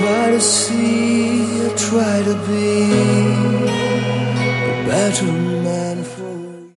try to see, I try to be a better man.